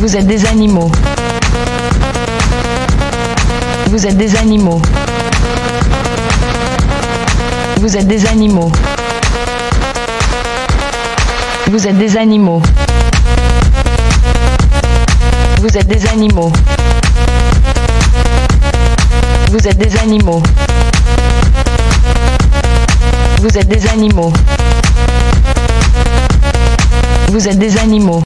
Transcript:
Vous êtes des animaux. Vous êtes des animaux. Vous êtes des animaux. Vous êtes des animaux. Vous êtes des animaux. Vous êtes des animaux. Vous êtes des animaux. Vous êtes des animaux.